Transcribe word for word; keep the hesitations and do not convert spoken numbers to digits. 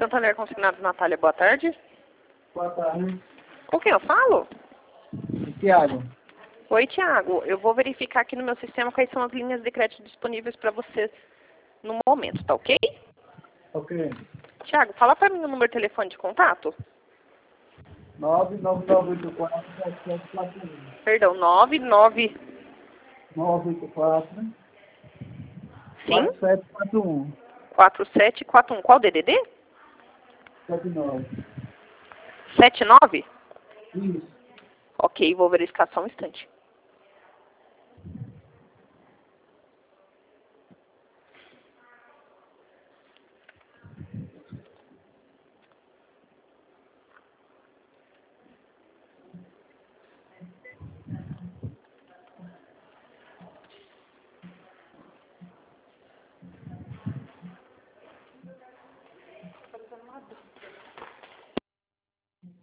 Santander Consignados, Natália, boa tarde. Boa tarde. Com quem eu falo? Tiago. Oi, Tiago. Eu vou verificar aqui no meu sistema quais são as linhas de crédito disponíveis para você no momento, tá ok? Ok. Tiago, fala para mim o número de telefone de contato. nove nove nove oito quatro sete sete quatro um. Perdão, nove nove... nove oito quatro Sim? quatro sete quatro um. quatro sete quatro um. Qual D D D? sete nove. sete nove? Isso. Ok, vou verificar só um instante.